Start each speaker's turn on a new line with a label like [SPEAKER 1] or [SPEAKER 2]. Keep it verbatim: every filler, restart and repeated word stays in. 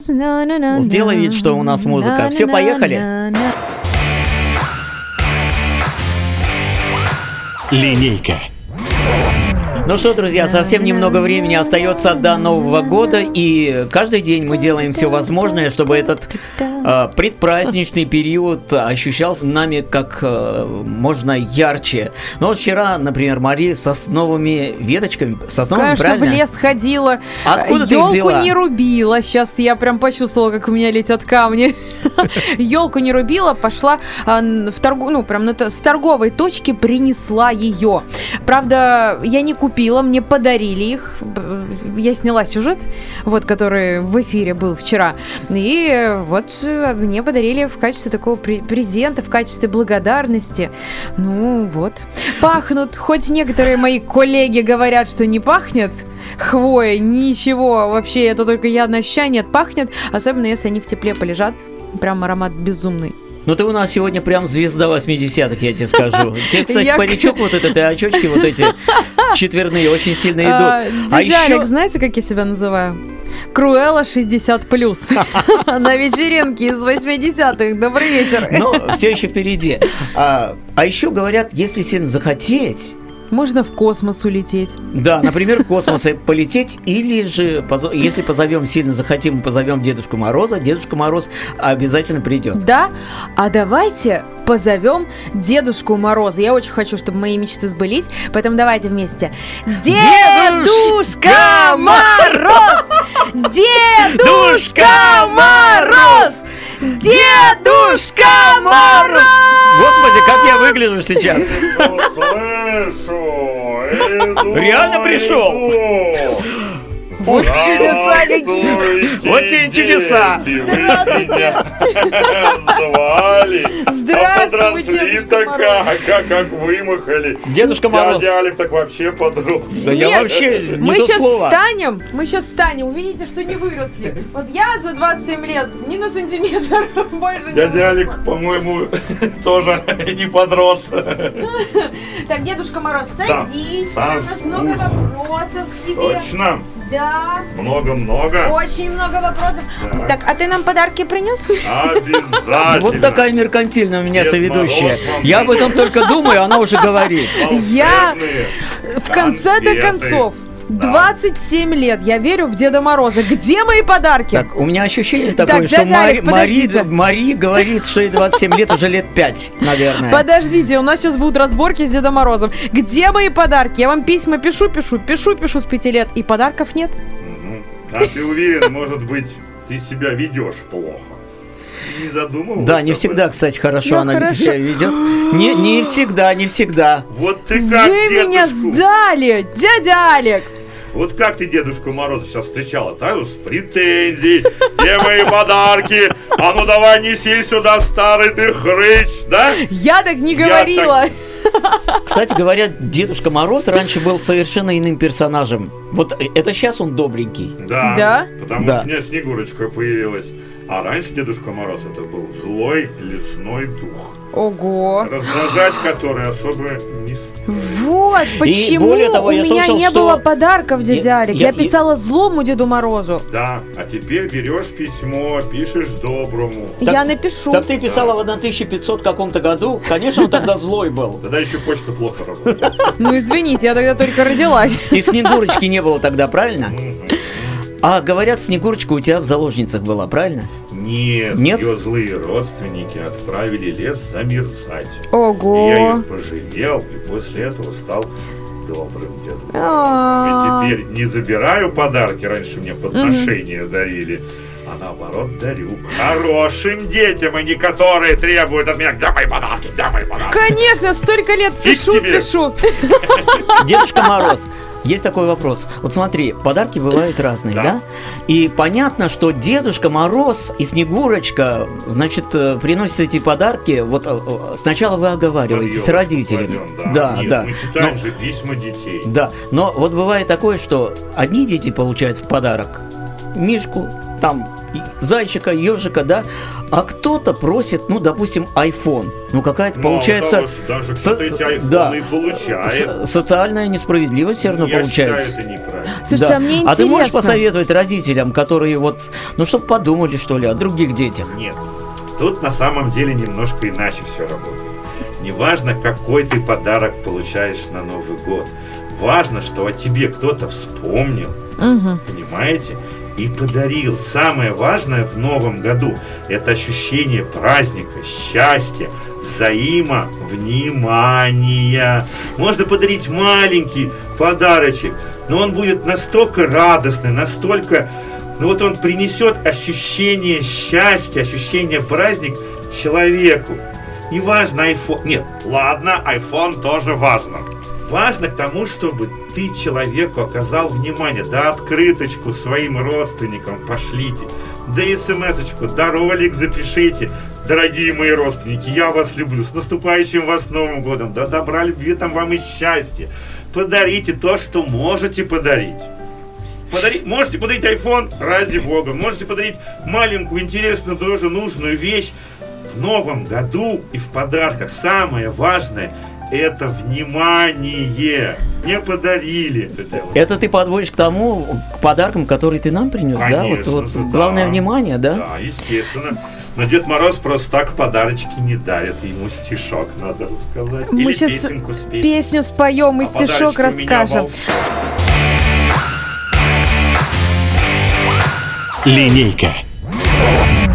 [SPEAKER 1] Сделай вид, что у нас музыка. Все, поехали.
[SPEAKER 2] Линейка.
[SPEAKER 1] Ну что, друзья, совсем немного времени остается до Нового года, и каждый день мы делаем все возможное, чтобы этот э, предпраздничный период ощущался нами как э, можно ярче. Но вот вчера, например, Мария с сосновыми веточками, сосновыми,
[SPEAKER 3] конечно,
[SPEAKER 1] правильно?
[SPEAKER 3] в лес ходила,
[SPEAKER 1] откуда ты их взяла?
[SPEAKER 3] Ёлку не рубила, сейчас я прям почувствовала, как у меня летят камни. Ёлку не рубила, пошла в торгу, ну прям с торговой точки принесла ее. Правда, я не купила. Мне подарили их. Я сняла сюжет, вот, который в эфире был вчера. И вот мне подарили в качестве такого презента, в качестве благодарности. Ну вот. Пахнут. Хоть некоторые мои коллеги говорят, что не пахнет хвоей, ничего. Вообще, это только я ощущаю, нет, пахнет. Особенно, если они в тепле полежат. Прям аромат безумный.
[SPEAKER 1] Ну ты у нас сегодня прям звезда восьмидесятых, я тебе скажу. Тебе, кстати, я... паричок вот этот и очечки вот эти четверные очень сильно идут.
[SPEAKER 3] А,
[SPEAKER 1] а
[SPEAKER 3] дядя
[SPEAKER 1] еще...
[SPEAKER 3] Алик, знаете, как я себя называю? Круэлла шестьдесят плюс. На вечеринке из восьмидесятых. Добрый вечер.
[SPEAKER 1] Ну, все еще впереди. А, а еще говорят, если сильно захотеть...
[SPEAKER 3] Можно в космос улететь.
[SPEAKER 1] Да, например, в космос полететь, или же, если позовем, сильно захотим, позовем Дедушку Мороза, Дедушка Мороз обязательно придет.
[SPEAKER 3] Да, а давайте позовем Дедушку Мороза. Я очень хочу, чтобы мои мечты сбылись, поэтому давайте вместе. Дедушка Мороз! Дедушка Мороз! Дедушка Мороз!
[SPEAKER 1] Господи, как я выгляжу сейчас! Реально пришел!
[SPEAKER 3] Вот чудеса какие!
[SPEAKER 1] Вот те чудеса!
[SPEAKER 4] Звали!
[SPEAKER 3] Здравствуйте!
[SPEAKER 4] Как, как, как вымахали!
[SPEAKER 1] Дедушка Мороз!
[SPEAKER 4] Дядя Алик так вообще подрос!
[SPEAKER 1] Да
[SPEAKER 3] Нет,
[SPEAKER 1] я вообще не
[SPEAKER 3] мы
[SPEAKER 1] то
[SPEAKER 3] сейчас
[SPEAKER 1] слово.
[SPEAKER 3] встанем, мы сейчас встанем, увидите, что не выросли. Вот я за двадцать семь лет ни на сантиметр больше не
[SPEAKER 4] Дядя Алик, по-моему, тоже не подрос.
[SPEAKER 3] Так, Дедушка Мороз,
[SPEAKER 4] Да,
[SPEAKER 3] садись, у нас
[SPEAKER 4] сажусь.
[SPEAKER 3] много вопросов к тебе.
[SPEAKER 4] Точно?
[SPEAKER 3] Да,
[SPEAKER 4] Много-много.
[SPEAKER 3] очень много вопросов.
[SPEAKER 4] Да.
[SPEAKER 3] Так, а ты нам подарки принес?
[SPEAKER 4] Обязательно.
[SPEAKER 1] Вот такая меркантильная у меня
[SPEAKER 4] Дед
[SPEAKER 1] соведущая.
[SPEAKER 4] Мороз вам
[SPEAKER 1] Я об этом только думаю, она уже говорит.
[SPEAKER 3] Я
[SPEAKER 4] Волшебные
[SPEAKER 3] в конце-то
[SPEAKER 4] конфеты.
[SPEAKER 3] концов,
[SPEAKER 4] Да.
[SPEAKER 3] двадцать семь лет, я верю в Деда Мороза. Где мои подарки?
[SPEAKER 1] Так, у меня ощущение такое,
[SPEAKER 3] Так,
[SPEAKER 1] что
[SPEAKER 3] дядя
[SPEAKER 1] Мари,
[SPEAKER 3] Алик, подождите.
[SPEAKER 1] Мари, Мари говорит, что ей двадцать семь лет, уже лет пять, наверное.
[SPEAKER 3] Подождите, у нас сейчас будут разборки с Дедом Морозом. Где мои подарки? Я вам письма пишу, пишу, пишу, пишу с пяти лет, и подарков нет.
[SPEAKER 4] Мгм. А ты уверен, может быть, ты себя ведешь плохо? Не задумывался?
[SPEAKER 1] Да, не
[SPEAKER 4] об
[SPEAKER 1] всегда,
[SPEAKER 4] этом?
[SPEAKER 1] кстати, хорошо
[SPEAKER 3] Ну,
[SPEAKER 1] она
[SPEAKER 3] хорошо.
[SPEAKER 1] себя ведет. Не, не всегда, не всегда.
[SPEAKER 4] Вот ты как
[SPEAKER 3] Вы меня
[SPEAKER 4] дедушку-
[SPEAKER 3] сдали, дядя Алик.
[SPEAKER 4] Вот как ты Дедушку Мороза сейчас встречала, да? С претензией. Где мои подарки? А ну давай неси сюда, старый ты хрыч, да?
[SPEAKER 3] Я так не
[SPEAKER 4] Я
[SPEAKER 3] говорила.
[SPEAKER 1] Кстати, говорят, Дедушка Мороз раньше был совершенно иным персонажем. Вот это сейчас он добренький.
[SPEAKER 4] Да.
[SPEAKER 3] Да?
[SPEAKER 4] Потому
[SPEAKER 1] Да.
[SPEAKER 4] что у меня Снегурочка появилась. А раньше Дедушка Мороз это был злой лесной дух,
[SPEAKER 3] Ого.
[SPEAKER 4] раздражать который особо не стоит.
[SPEAKER 3] Вот почему
[SPEAKER 1] более того,
[SPEAKER 3] у
[SPEAKER 1] я
[SPEAKER 3] меня
[SPEAKER 1] слышал,
[SPEAKER 3] не
[SPEAKER 1] что-
[SPEAKER 3] было подарков, дядя
[SPEAKER 1] Я-
[SPEAKER 3] Алик.
[SPEAKER 1] я-
[SPEAKER 3] Я писала злому Деду Морозу.
[SPEAKER 4] Да, а теперь берешь письмо, пишешь доброму.
[SPEAKER 3] Я напишу.
[SPEAKER 1] Так ты писала в тысяча пятисотом каком-то году, конечно, он тогда злой был.
[SPEAKER 4] Тогда еще почта плохо работала.
[SPEAKER 3] Ну извините, я тогда только родилась.
[SPEAKER 1] И Снегурочки не было тогда, правильно?
[SPEAKER 4] Мгм.
[SPEAKER 1] А говорят, Снегурочка у тебя в заложницах была, правильно?
[SPEAKER 4] Нет,
[SPEAKER 1] Нет?
[SPEAKER 4] ее злые родственники отправили лес замерзать. И я
[SPEAKER 3] Ого.
[SPEAKER 4] ее пожалел, и после этого стал добрым Дедом Морозом.
[SPEAKER 3] А.
[SPEAKER 4] И теперь не забираю подарки, раньше мне подношения дарили, а наоборот дарю хорошим детям, а не которые требуют от меня: где мои подарки, где мои подарки.
[SPEAKER 3] Конечно, столько лет
[SPEAKER 4] Фиг
[SPEAKER 3] пишу,
[SPEAKER 4] тебе.
[SPEAKER 3] пишу.
[SPEAKER 1] Дедушка Мороз, есть такой вопрос. Вот смотри, подарки бывают разные, да?
[SPEAKER 4] Да.
[SPEAKER 1] И понятно, что Дедушка Мороз и Снегурочка, значит, э, приносят эти подарки. Вот э, э, сначала вы оговариваетесь с
[SPEAKER 4] Под
[SPEAKER 1] родителями.
[SPEAKER 4] елку
[SPEAKER 1] Да,
[SPEAKER 4] кладем,
[SPEAKER 1] да.
[SPEAKER 4] Нет, мы читаем
[SPEAKER 1] Но-
[SPEAKER 4] же письма детей.
[SPEAKER 1] Да, но вот бывает такое, что одни дети получают в подарок мишку, там зайчика, ежика, да, а кто-то просит, ну, допустим, iPhone. Ну, какая-то получается...
[SPEAKER 4] Того, даже кто-то эти айфоны
[SPEAKER 1] да,
[SPEAKER 4] получает.
[SPEAKER 1] Со- социальная несправедливость все равно
[SPEAKER 4] Я
[SPEAKER 1] получается.
[SPEAKER 4] считаю, это неправильно.
[SPEAKER 3] Слушайте,
[SPEAKER 1] Да.
[SPEAKER 3] а мне
[SPEAKER 1] А
[SPEAKER 3] интересно.
[SPEAKER 1] ты можешь посоветовать родителям, которые вот, ну, чтобы подумали, что ли, о других детях?
[SPEAKER 4] Нет. Тут на самом деле немножко иначе все работает. Неважно, какой ты подарок получаешь на Новый год. Важно, что о тебе кто-то вспомнил,
[SPEAKER 3] Мгм.
[SPEAKER 4] понимаете, и подарил. Самое важное в Новом году – это ощущение праздника, счастья, взаимовнимания. Можно подарить маленький подарочек, но он будет настолько радостный, настолько... Ну вот он принесет ощущение счастья, ощущение праздника человеку. Не важно iPhone. Нет, ладно, iPhone тоже важно. Важно к тому, чтобы ты человеку оказал внимание. Да открыточку своим родственникам пошлите. Да смс-очку, да ролик запишите. Дорогие мои родственники, я вас люблю. С наступающим вас Новым годом. Да добра, любви там вам и счастья. Подарите то, что можете подарить. Подари, можете подарить iPhone, ради бога. Можете подарить маленькую, интересную, тоже нужную вещь. В Новом году и в подарках самое важное – это внимание. Не подарили.
[SPEAKER 1] Это ты подводишь к тому, к подаркам, которые ты нам принес, да? Вот,
[SPEAKER 4] Конечно
[SPEAKER 1] вот
[SPEAKER 4] же,
[SPEAKER 1] главное
[SPEAKER 4] да.
[SPEAKER 1] внимание, да?
[SPEAKER 4] Да, естественно. Но Дед Мороз просто так подарочки не дарит. Ему стишок надо рассказать.
[SPEAKER 3] Мы
[SPEAKER 4] Или
[SPEAKER 3] щас
[SPEAKER 4] песенку спеть.
[SPEAKER 3] Песню споем и
[SPEAKER 4] А
[SPEAKER 3] стишок
[SPEAKER 4] подарочки у меня
[SPEAKER 3] расскажем.
[SPEAKER 4] волшебные.
[SPEAKER 2] Линейка.